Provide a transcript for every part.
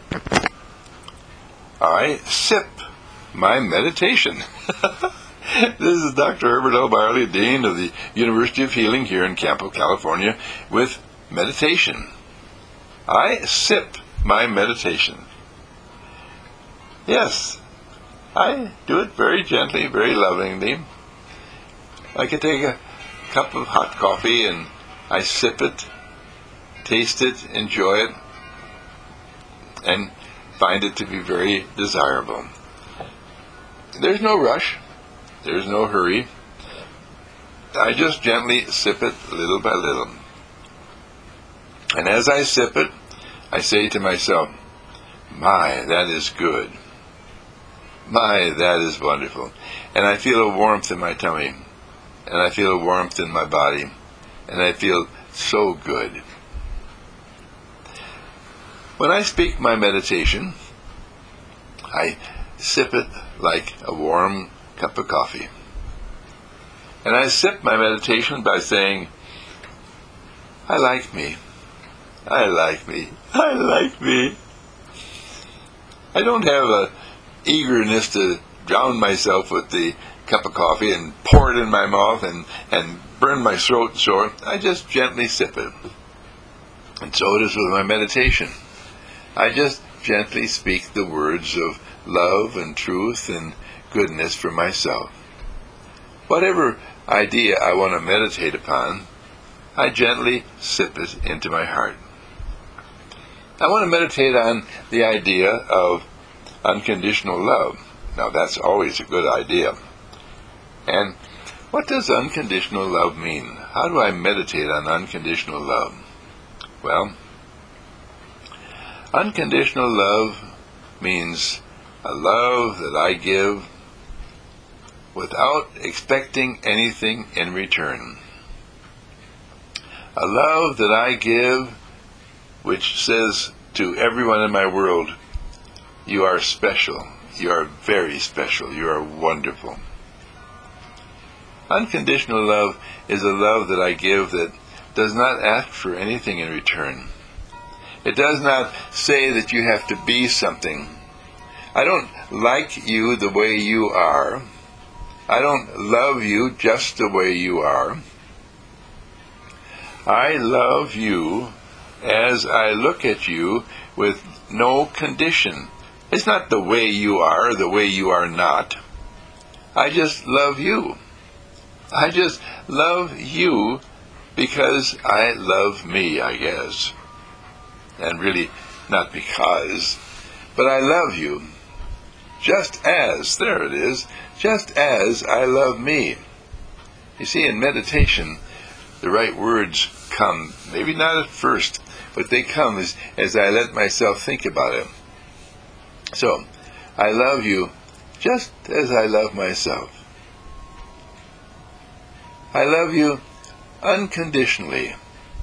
I sip my meditation. This is Dr. Herbert L. Byerly, Dean of the University of Healing here in Campo, California, with meditation. I sip my meditation. Yes, I do it very gently, very lovingly. I can take a cup of hot coffee and I sip it, taste it, enjoy it, and find it to be very desirable. There's no rush. There's no hurry. I just gently sip it little by little. And as I sip it, I say to myself, my, that is good. My, that is wonderful. And I feel a warmth in my tummy. And I feel a warmth in my body. And I feel so good. When I speak my meditation, I sip it like a warm cup of coffee. And I sip my meditation by saying, I like me. I like me. I like me. I don't have a eagerness to drown myself with the cup of coffee and pour it in my mouth and burn my throat sore. I just gently sip it. And so it is with my meditation. I just gently speak the words of love and truth and goodness for myself. Whatever idea I want to meditate upon, I gently sip it into my heart. I want to meditate on the idea of unconditional love. Now that's always a good idea. And what does unconditional love mean? How do I meditate on unconditional love? Well, unconditional love means a love that I give without expecting anything in return. A love that I give which says to everyone in my world, you are special, you are very special, you are wonderful. Unconditional love is a love that I give that does not ask for anything in return. It does not say that you have to be something. I don't like you the way you are. I don't love you just the way you are. I love you as I look at you with no condition. It's not the way you are, the way you are not. I just love you. I just love you because I love me, I guess. And really, not because, but I love you. Just as, there it is, just as I love me. You see, in meditation, the right words come, maybe not at first, but they come as I let myself think about it. So, I love you just as I love myself. I love you unconditionally.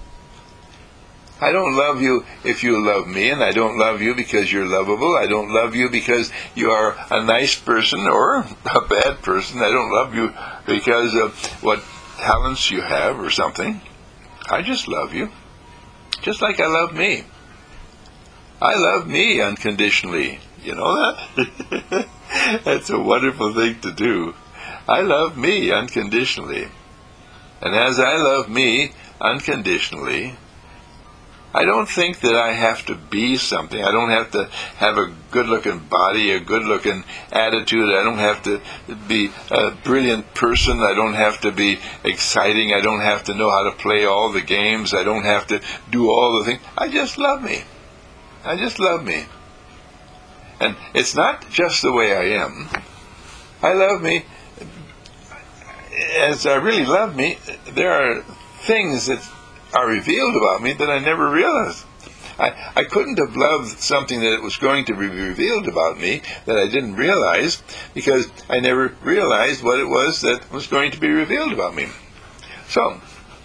I don't love you if you love me, and I don't love you because you're lovable. I don't love you because you are a nice person or a bad person. I don't love you because of what talents you have or something. I just love you, just like I love me. I love me unconditionally. You know that? That's a wonderful thing to do. I love me unconditionally. And as I love me unconditionally, I don't think that I have to be something. I don't have to have a good-looking body, a good-looking attitude. I don't have to be a brilliant person. I don't have to be exciting. I don't have to know how to play all the games. I don't have to do all the things. I just love me. I just love me. And it's not just the way I am. I love me. As I really love me, there are things that are revealed about me that I never realized. I couldn't have loved something that was going to be revealed about me that I didn't realize, because I never realized what it was that was going to be revealed about me. So,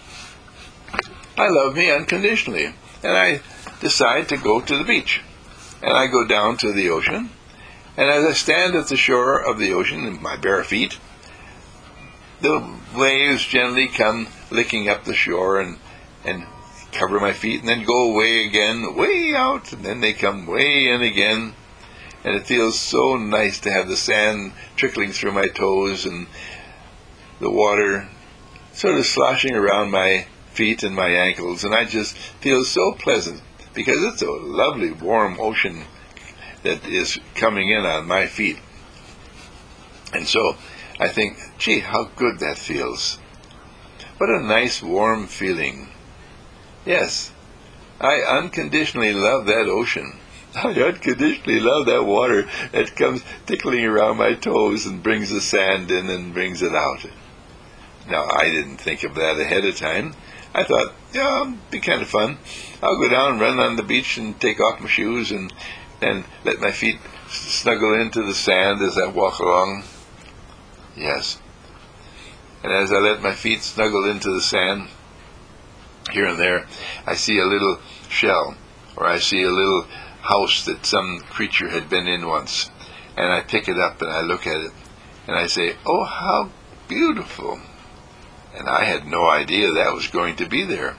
I love me unconditionally, and I decide to go to the beach. And I go down to the ocean, and as I stand at the shore of the ocean in my bare feet, the waves gently come licking up the shore and cover my feet and then go away again, way out, and then they come way in again. And it feels so nice to have the sand trickling through my toes and the water sort of sloshing around my feet and my ankles. And I just feel so pleasant because it's a lovely warm ocean that is coming in on my feet. And so I think, gee, how good that feels. What a nice warm feeling. Yes, I unconditionally love that ocean. I unconditionally love that water that comes tickling around my toes and brings the sand in and brings it out. Now, I didn't think of that ahead of time. I thought, yeah, it'd be kind of fun. I'll go down and run on the beach and take off my shoes and let my feet snuggle into the sand as I walk along. Yes. And as I let my feet snuggle into the sand, here and there, I see a little shell, or I see a little house that some creature had been in once. And I pick it up and I look at it, and I say, oh, how beautiful. And I had no idea that was going to be there.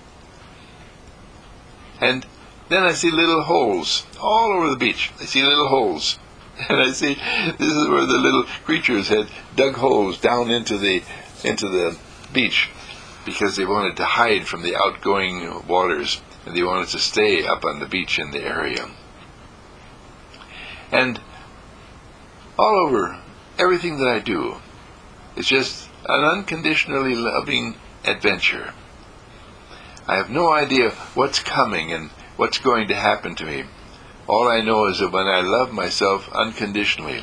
And then I see little holes all over the beach. I see little holes. And I see this is where the little creatures had dug holes down into the beach because they wanted to hide from the outgoing waters, and they wanted to stay up on the beach in the area. And all over, everything that I do is just an unconditionally loving adventure. I have no idea what's coming and what's going to happen to me. All I know is that when I love myself unconditionally,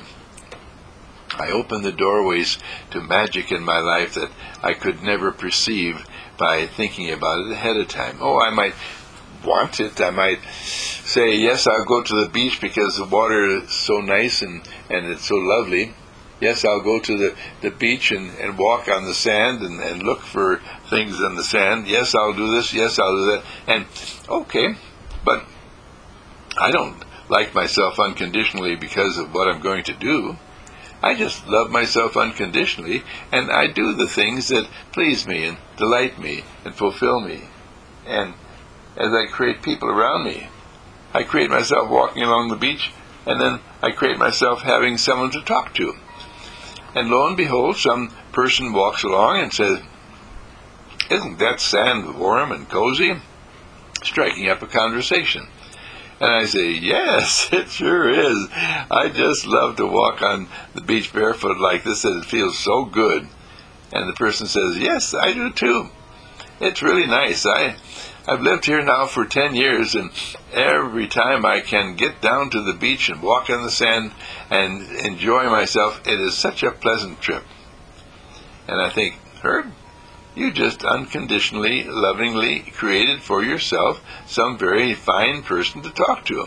I open the doorways to magic in my life that I could never perceive by thinking about it ahead of time. Oh, I might want it. I might say, yes, I'll go to the beach because the water is so nice and it's so lovely. Yes, I'll go to the beach and walk on the sand and look for things on the sand. Yes, I'll do this. Yes, I'll do that. And, okay, but I don't like myself unconditionally because of what I'm going to do. I just love myself unconditionally, and I do the things that please me and delight me and fulfill me. And as I create people around me, I create myself walking along the beach, and then I create myself having someone to talk to. And lo and behold, some person walks along and says, isn't that sand warm and cozy? Striking up a conversation. And I say, yes, it sure is. I just love to walk on the beach barefoot like this, and it feels so good. And the person says, yes, I do too. It's really nice. I've lived here now for 10 years, and every time I can get down to the beach and walk on the sand and enjoy myself, it is such a pleasant trip. And I think, Herb, you just unconditionally, lovingly created for yourself some very fine person to talk to.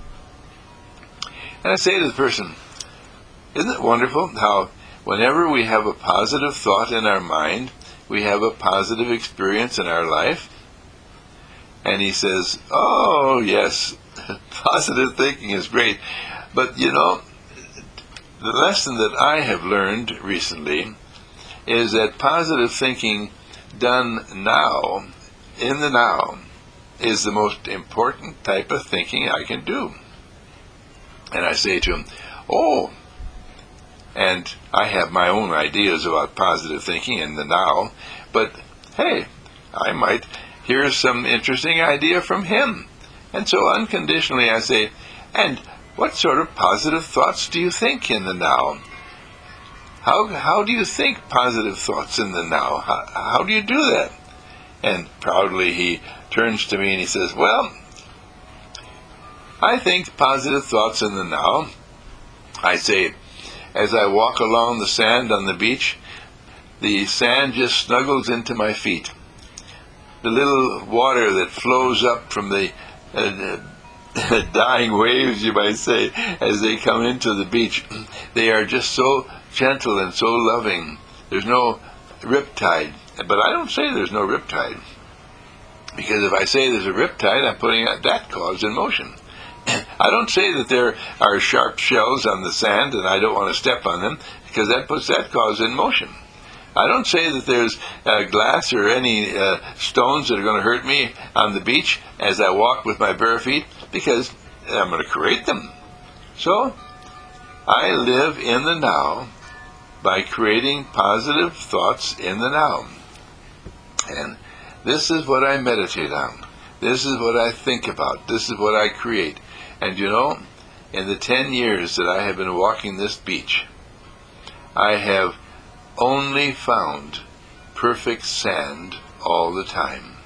And I say to the person, isn't it wonderful how whenever we have a positive thought in our mind, we have a positive experience in our life? And he says, oh, yes, positive thinking is great. But, you know, the lesson that I have learned recently is that positive thinking done now, in the now, is the most important type of thinking I can do. And I say to him, oh, and I have my own ideas about positive thinking in the now, but hey, I might hear some interesting idea from him. And so unconditionally I say, and what sort of positive thoughts do you think in the now? How do you think positive thoughts in the now? How do you do that? And proudly he turns to me and he says, well, I think positive thoughts in the now. I say, as I walk along the sand on the beach, the sand just snuggles into my feet. The little water that flows up from the dying waves, you might say, as they come into the beach, they are just so gentle and so loving. There's no riptide. But I don't say there's no riptide, because if I say there's a riptide, I'm putting that cause in motion. I don't say that there are sharp shells on the sand and I don't want to step on them, because that puts that cause in motion. I don't say that there's glass or any stones that are going to hurt me on the beach as I walk with my bare feet, because I'm going to create them. So I live in the now by creating positive thoughts in the now. And this is what I meditate on. This is what I think about. This is what I create. And in the 10 years that I have been walking this beach, I have only found perfect sand all the time.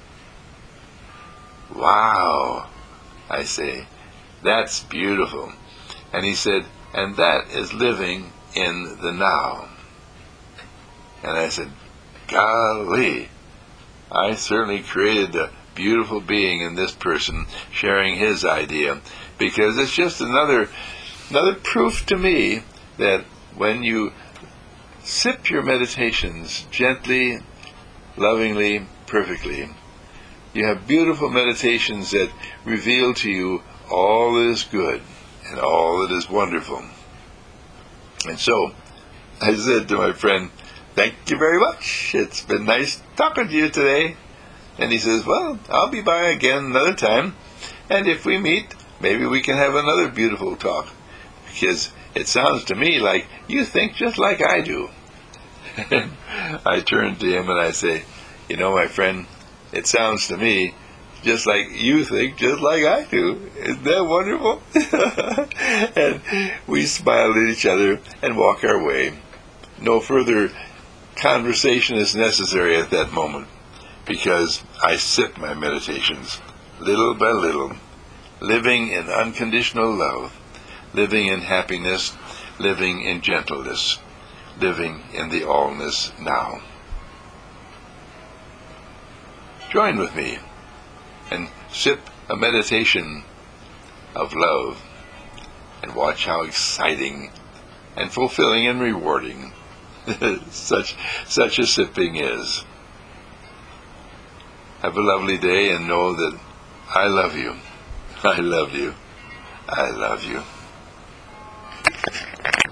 Wow, I say, that's beautiful. And he said, and that is living in the now. And I said, golly, I certainly created a beautiful being in this person sharing his idea, because it's just another proof to me that when you sip your meditations gently, lovingly, perfectly, you have beautiful meditations that reveal to you all that is good and all that is wonderful. And so I said to my friend, thank you very much. It's been nice talking to you today. And he says, well, I'll be by again another time. And if we meet, maybe we can have another beautiful talk. Because it sounds to me like you think just like I do. I turn to him and I say, my friend, it sounds to me just like you think just like I do. Isn't that wonderful? And we smile at each other and walk our way. No further conversation is necessary at that moment, because I sip my meditations little by little, living in unconditional love, living in happiness, living in gentleness, living in the allness now. Join with me and sip a meditation of love, and watch how exciting and fulfilling and rewarding such a sipping is. Have a lovely day, and know that I love you. I love you. I love you.